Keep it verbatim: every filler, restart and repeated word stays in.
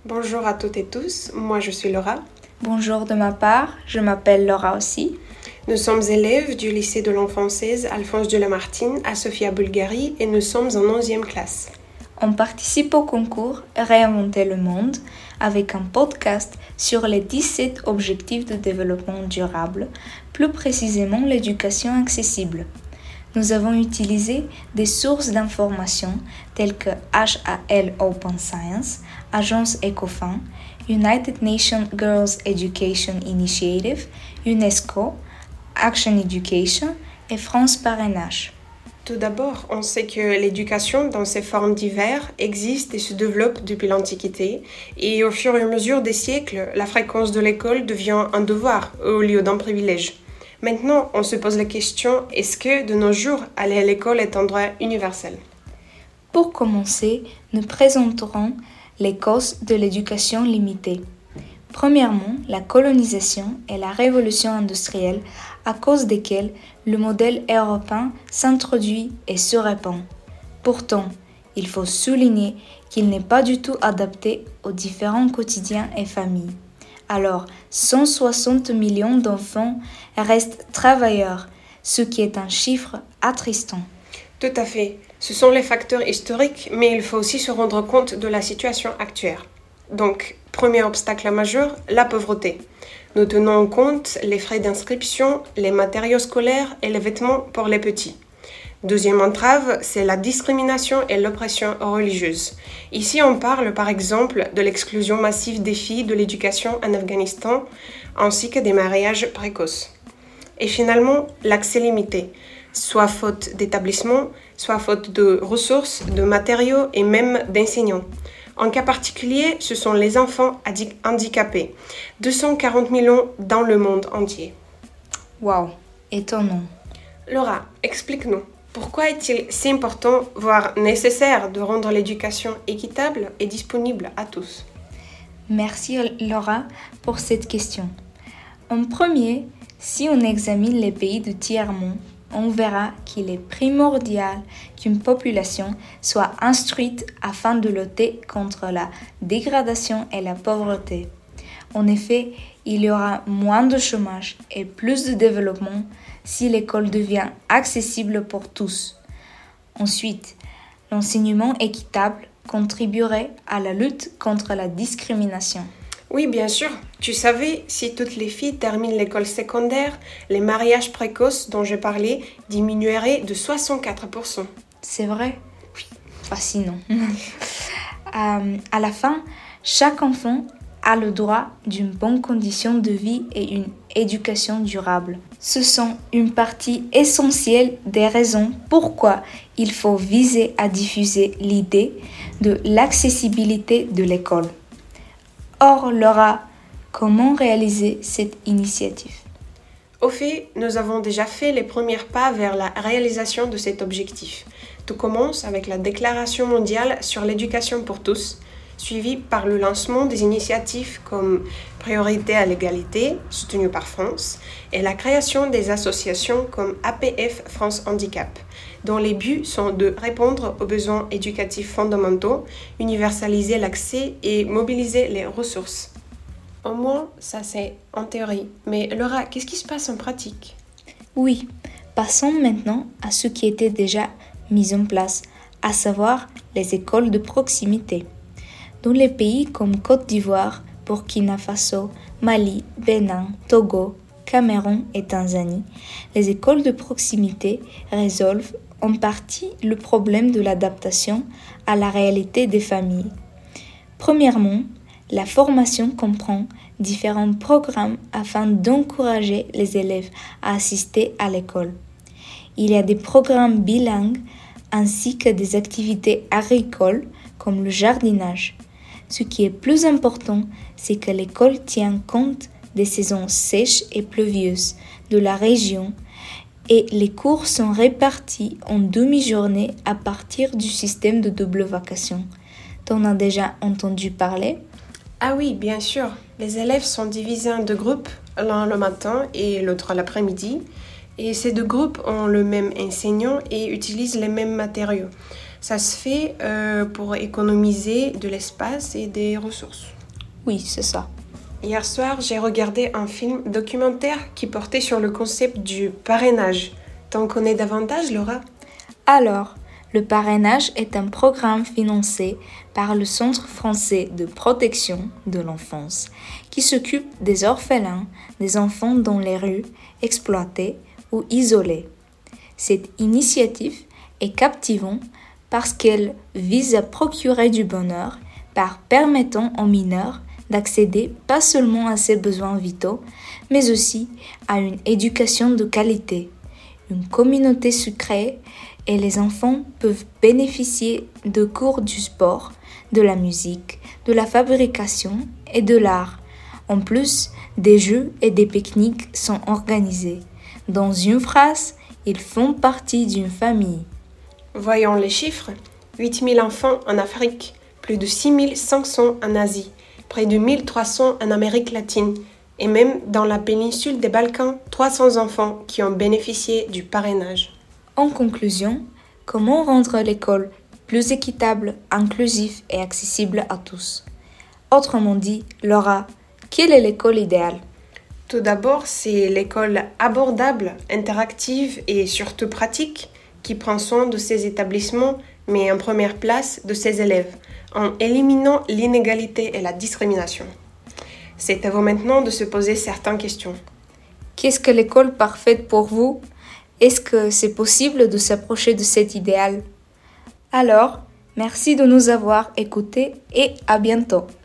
Bonjour à toutes et tous, moi je suis Laura. Bonjour de ma part, je m'appelle Laura aussi. Nous sommes élèves du lycée de l'enfant seize Alphonse de Lamartine à Sofia, Bulgarie et nous sommes en onzième classe. On participe au concours Réinventer le monde avec un podcast sur les dix-sept objectifs de développement durable, plus précisément l'éducation accessible. Nous avons utilisé des sources d'informations telles que H A L Open Science, Agence Ecofin, United Nations Girls Education Initiative, UNESCO, Action Education et France Parrainage. Tout d'abord, on sait que l'éducation dans ses formes diverses existe et se développe depuis l'Antiquité et au fur et à mesure des siècles, la fréquence de l'école devient un devoir au lieu d'un privilège. Maintenant, on se pose la question, est-ce que de nos jours, aller à l'école est un droit universel ? Pour commencer, nous présenterons les causes de l'éducation limitée. Premièrement, la colonisation et la révolution industrielle à cause desquelles le modèle européen s'introduit et se répand. Pourtant, il faut souligner qu'il n'est pas du tout adapté aux différents quotidiens et familles. Alors, cent soixante millions d'enfants restent travailleurs, ce qui est un chiffre attristant. Tout à fait. Ce sont les facteurs historiques, mais il faut aussi se rendre compte de la situation actuelle. Donc, premier obstacle majeur, la pauvreté. Nous tenons en compte les frais d'inscription, les matériaux scolaires et les vêtements pour les petits. Deuxième entrave, c'est la discrimination et l'oppression religieuse. Ici, on parle par exemple de l'exclusion massive des filles de l'éducation en Afghanistan, ainsi que des mariages précoces. Et finalement, l'accès limité, soit faute d'établissement, soit faute de ressources, de matériaux et même d'enseignants. En cas particulier, ce sont les enfants handicapés, deux cent quarante millions dans le monde entier. Waouh, étonnant. Laura, explique-nous. Pourquoi est-il si important, voire nécessaire, de rendre l'éducation équitable et disponible à tous ? Merci Laura pour cette question. En premier, si on examine les pays de tiers-monde, on verra qu'il est primordial qu'une population soit instruite afin de lutter contre la dégradation et la pauvreté. En effet, il y aura moins de chômage et plus de développement si l'école devient accessible pour tous. Ensuite, l'enseignement équitable contribuerait à la lutte contre la discrimination. Oui, bien sûr. Tu savais, si toutes les filles terminent l'école secondaire, les mariages précoces dont je parlais diminueraient de soixante-quatre pour cent. C'est vrai ? Oui. Fascinant. euh, à la fin, chaque enfant a le droit d'une bonne condition de vie et une éducation durable. Ce sont une partie essentielle des raisons pourquoi il faut viser à diffuser l'idée de l'accessibilité de l'école. Or, Laura, comment réaliser cette initiative ? Au fait, nous avons déjà fait les premiers pas vers la réalisation de cet objectif. Tout commence avec la Déclaration mondiale sur l'éducation pour tous, suivie par le lancement des initiatives comme Priorité à l'égalité, soutenue par France, et la création des associations comme A P F France Handicap, dont les buts sont de répondre aux besoins éducatifs fondamentaux, universaliser l'accès et mobiliser les ressources. Au moins, ça c'est en théorie. Mais Laura, qu'est-ce qui se passe en pratique ? Oui, passons maintenant à ce qui était déjà mis en place, à savoir les écoles de proximité. Dans les pays comme Côte d'Ivoire, Burkina Faso, Mali, Bénin, Togo, Cameroun et Tanzanie, les écoles de proximité résolvent en partie le problème de l'adaptation à la réalité des familles. Premièrement, la formation comprend différents programmes afin d'encourager les élèves à assister à l'école. Il y a des programmes bilingues ainsi que des activités agricoles comme le jardinage. Ce qui est plus important, c'est que l'école tient compte des saisons sèches et pluvieuses de la région et les cours sont répartis en demi-journée à partir du système de double vacation. T'en as déjà entendu parler ? Ah oui, bien sûr. Les élèves sont divisés en deux groupes, l'un le matin et l'autre l'après-midi. Et ces deux groupes ont le même enseignant et utilisent les mêmes matériaux. Ça se fait euh, pour économiser de l'espace et des ressources. Oui, c'est ça. Hier soir, j'ai regardé un film documentaire qui portait sur le concept du parrainage. T'en connais davantage, Laura? Alors, le parrainage est un programme financé par le Centre français de protection de l'enfance qui s'occupe des orphelins, des enfants dans les rues, exploités ou isolés. Cette initiative est captivante parce qu'elle vise à procurer du bonheur par permettant aux mineurs d'accéder pas seulement à ses besoins vitaux, mais aussi à une éducation de qualité. Une communauté se crée et les enfants peuvent bénéficier de cours du sport, de la musique, de la fabrication et de l'art. En plus, des jeux et des pique-niques sont organisés. Dans une phrase, ils font partie d'une famille. Voyons les chiffres. huit mille enfants en Afrique, plus de six mille cinq cents en Asie, près de mille trois cents en Amérique latine, et même dans la péninsule des Balkans, trois cents enfants qui ont bénéficié du parrainage. En conclusion, comment rendre l'école plus équitable, inclusive et accessible à tous? Autrement dit, Laura, quelle est l'école idéale? Tout d'abord, c'est l'école abordable, interactive et surtout pratique qui prend soin de ses établissements, mais en première place de ses élèves, en éliminant l'inégalité et la discrimination. C'est à vous maintenant de se poser certaines questions. Qu'est-ce que l'école parfaite pour vous? Est-ce que c'est possible de s'approcher de cet idéal? Alors, merci de nous avoir écoutés et à bientôt.